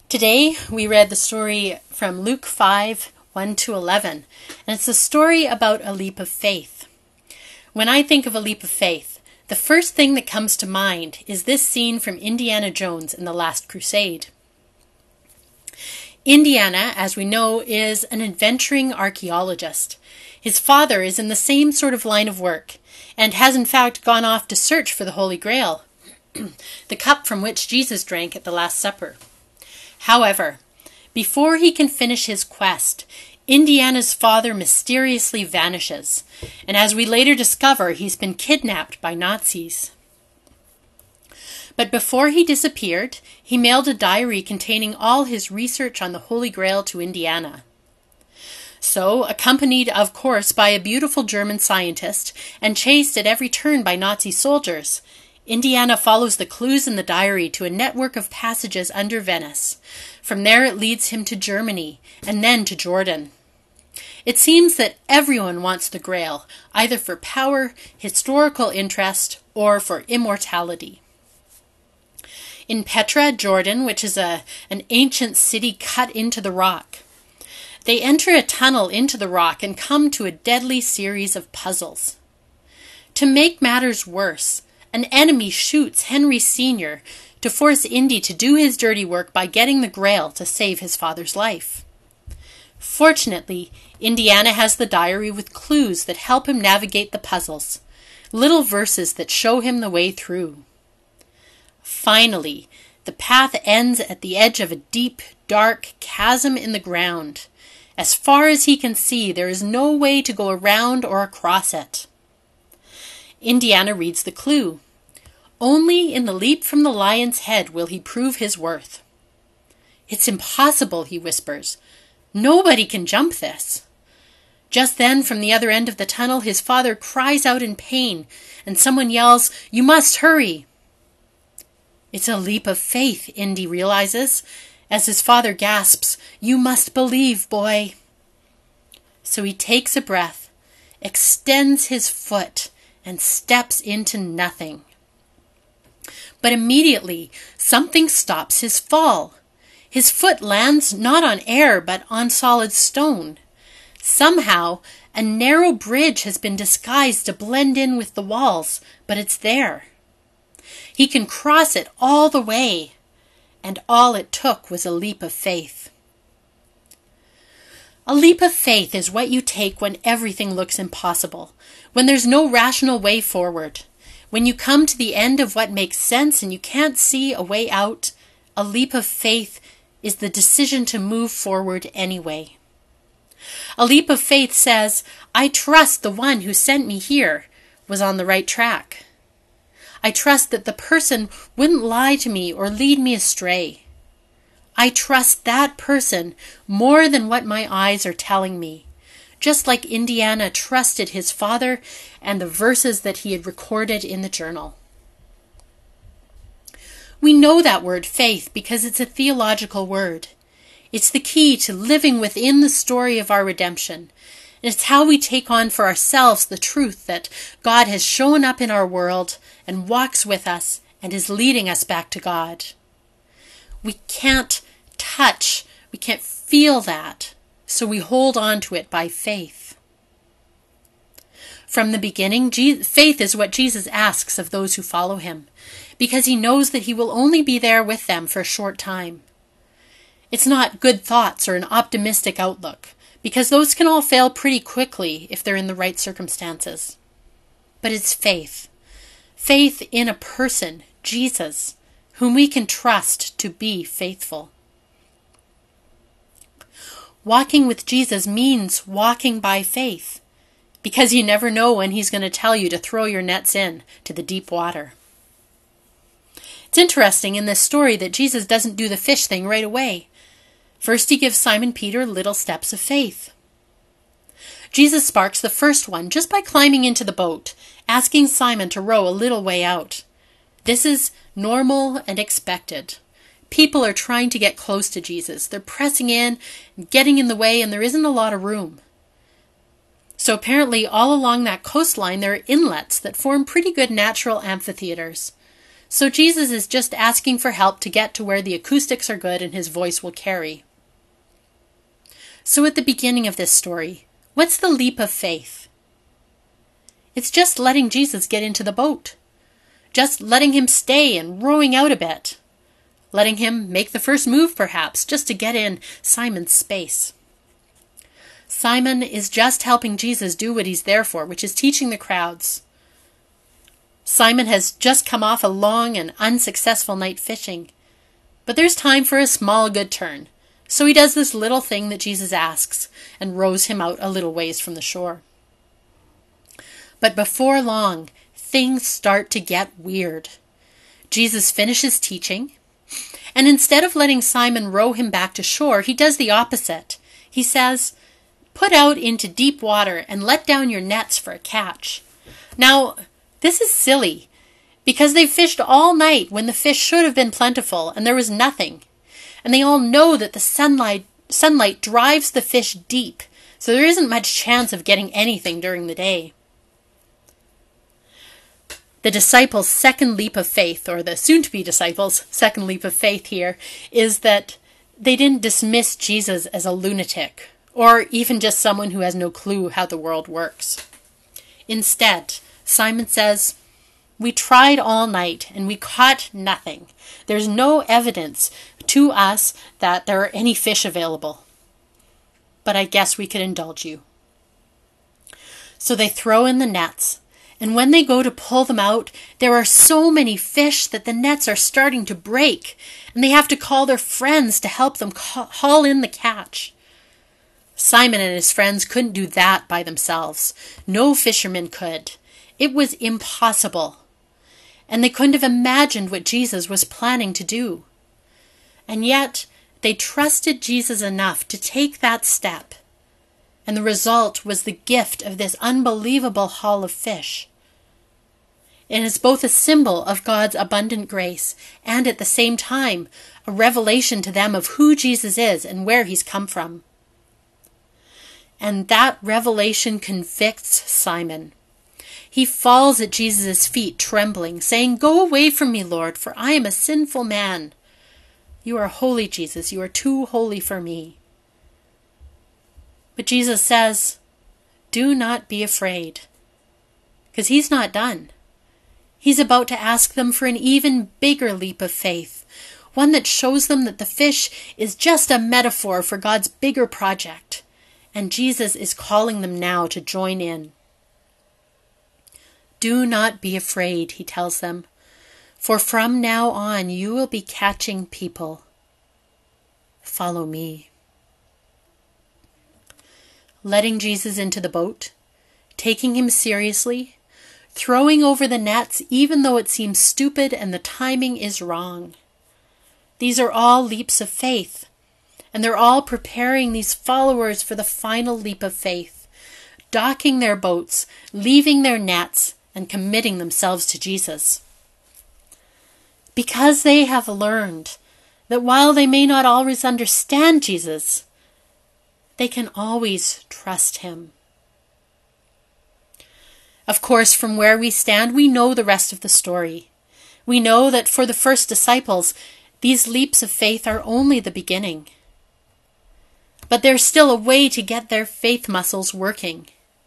Today we read the story from Luke 5, 1 to 11, and it's a story about a leap of faith. When I think of a leap of faith, the first thing that comes to mind is this scene from Indiana Jones in The Last Crusade. Indiana, as we know, is an adventuring archaeologist. His father is in the same sort of line of work, and has in fact gone off to search for the Holy Grail, the cup from which Jesus drank at the Last Supper. However, before he can finish his quest, Indiana's father mysteriously vanishes, and as we later discover, he's been kidnapped by Nazis. But before he disappeared, he mailed a diary containing all his research on the Holy Grail to Indiana. So, accompanied, of course, by a beautiful German scientist and chased at every turn by Nazi soldiers, Indiana follows the clues in the diary to a network of passages under Venice. From there it leads him to Germany, and then to Jordan. It seems that everyone wants the Grail, either for power, historical interest, or for immortality. In Petra, Jordan, which is an ancient city cut into the rock, they enter a tunnel into the rock and come to a deadly series of puzzles. To make matters worse, an enemy shoots Henry Sr. to force Indy to do his dirty work by getting the Grail to save his father's life. Fortunately, Indiana has the diary with clues that help him navigate the puzzles, little verses that show him the way through. Finally, the path ends at the edge of a deep, dark chasm in the ground. As far as he can see, there is no way to go around or across it. Indiana reads the clue. Only in the leap from the lion's head will he prove his worth. It's impossible, he whispers. Nobody can jump this. Just then, from the other end of the tunnel, his father cries out in pain, and someone yells, "You must hurry!" It's a leap of faith, Indy realizes, as his father gasps, "You must believe, boy." So he takes a breath, extends his foot, and steps into nothing. But immediately, something stops his fall. His foot lands not on air, but on solid stone. Somehow, a narrow bridge has been disguised to blend in with the walls, but it's there. He can cross it all the way, and all it took was a leap of faith. A leap of faith is what you take when everything looks impossible, when there's no rational way forward. When you come to the end of what makes sense and you can't see a way out, a leap of faith is the decision to move forward anyway. A leap of faith says, I trust the one who sent me here was on the right track. I trust that the person wouldn't lie to me or lead me astray. I trust that person more than what my eyes are telling me, just like Indiana trusted his father and the verses that he had recorded in the journal. We know that word faith because it's a theological word. It's the key to living within the story of our redemption. And it's how we take on for ourselves the truth that God has shown up in our world and walks with us and is leading us back to God. We can't touch, we can't feel that, so we hold on to it by faith. From the beginning, faith is what Jesus asks of those who follow him, because he knows that he will only be there with them for a short time. It's not good thoughts or an optimistic outlook, because those can all fail pretty quickly if they're in the right circumstances. But it's faith. Faith in a person, Jesus, whom we can trust to be faithful. Walking with Jesus means walking by faith, because you never know when he's going to tell you to throw your nets in to the deep water. It's interesting in this story that Jesus doesn't do the fish thing right away. First, he gives Simon Peter little steps of faith. Jesus sparks the first one just by climbing into the boat, asking Simon to row a little way out. This is normal and expected. People are trying to get close to Jesus. They're pressing in, getting in the way, and there isn't a lot of room. So apparently all along that coastline there are inlets that form pretty good natural amphitheaters. So Jesus is just asking for help to get to where the acoustics are good and his voice will carry. So at the beginning of this story, what's the leap of faith? It's just letting Jesus get into the boat. Just letting him stay and rowing out a bit. Letting him make the first move, perhaps, just to get in Simon's space. Simon is just helping Jesus do what he's there for, which is teaching the crowds. Simon has just come off a long and unsuccessful night fishing. But there's time for a small good turn. So he does this little thing that Jesus asks and rows him out a little ways from the shore. But before long, things start to get weird. Jesus finishes teaching, and instead of letting Simon row him back to shore, he does the opposite. He says, "Put out into deep water and let down your nets for a catch." Now, this is silly, because they fished all night when the fish should have been plentiful and there was nothing. And they all know that the sunlight drives the fish deep, so there isn't much chance of getting anything during the day. The disciples' second leap of faith, or the soon-to-be disciples' second leap of faith here, is that they didn't dismiss Jesus as a lunatic, or even just someone who has no clue how the world works. Instead, Simon says, "We tried all night and we caught nothing. There's no evidence to us that there are any fish available. But I guess we could indulge you." So they throw in the nets, and when they go to pull them out, there are so many fish that the nets are starting to break, and they have to call their friends to help them haul in the catch. Simon and his friends couldn't do that by themselves. No fisherman could. It was impossible. And they couldn't have imagined what Jesus was planning to do. And yet, they trusted Jesus enough to take that step. And the result was the gift of this unbelievable haul of fish. It is both a symbol of God's abundant grace and at the same time a revelation to them of who Jesus is and where he's come from. And that revelation convicts Simon. He falls at Jesus' feet trembling, saying, "Go away from me, Lord, for I am a sinful man." "You are holy, Jesus. You are too holy for me." But Jesus says, "Do not be afraid," because he's not done. He's about to ask them for an even bigger leap of faith, one that shows them that the fish is just a metaphor for God's bigger project, and Jesus is calling them now to join in. "Do not be afraid," he tells them, "for from now on you will be catching people. Follow me." Letting Jesus into the boat, taking him seriously, throwing over the nets even though it seems stupid and the timing is wrong. These are all leaps of faith, and they're all preparing these followers for the final leap of faith, docking their boats, leaving their nets, and committing themselves to Jesus. Because they have learned that while they may not always understand Jesus, they can always trust him. Of course, from where we stand, we know the rest of the story. We know that for the first disciples, these leaps of faith are only the beginning. But there's still a way to get their faith muscles working.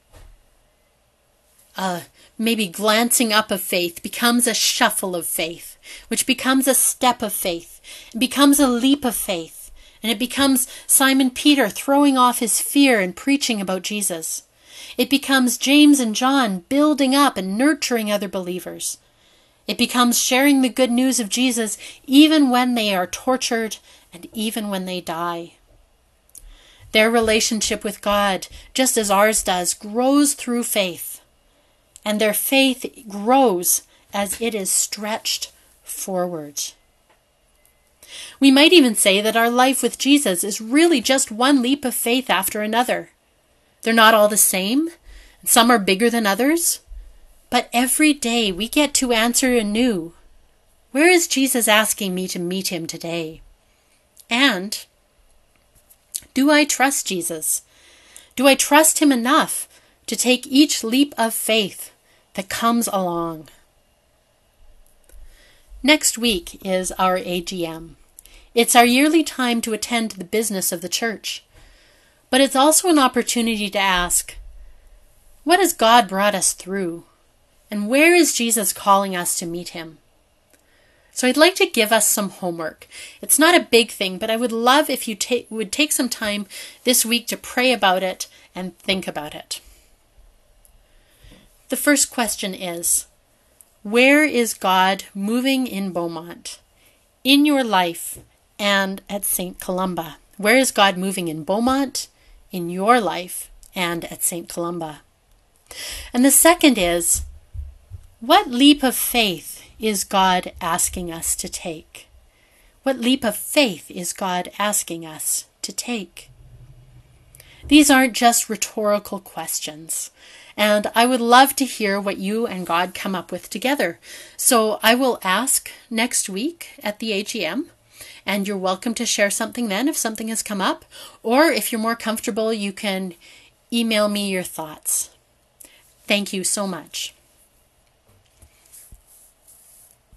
Maybe glancing up of faith becomes a shuffle of faith, which becomes a step of faith. It becomes a leap of faith. And it becomes Simon Peter throwing off his fear and preaching about Jesus. It becomes James and John building up and nurturing other believers. It becomes sharing the good news of Jesus even when they are tortured and even when they die. Their relationship with God, just as ours does, grows through faith. And their faith grows as it is stretched forward. We might even say that our life with Jesus is really just one leap of faith after another. They're not all the same. Some are bigger than others. But every day we get to answer anew, where is Jesus asking me to meet him today? And do I trust Jesus? Do I trust him enough to take each leap of faith that comes along? Next week is our AGM. It's our yearly time to attend to the business of the church. But it's also an opportunity to ask, what has God brought us through? And where is Jesus calling us to meet him? So I'd like to give us some homework. It's not a big thing, but I would love if you would take some time this week to pray about it and think about it. The first question is, where is God moving in Beaumont, in your life, and at St. Columba? Where is God moving in Beaumont, in your life, and at St. Columba? And the second is, what leap of faith is God asking us to take? What leap of faith is God asking us to take? These aren't just rhetorical questions, and I would love to hear what you and God come up with together. So I will ask next week at the AGM, and you're welcome to share something then if something has come up, or if you're more comfortable, you can email me your thoughts. Thank you so much.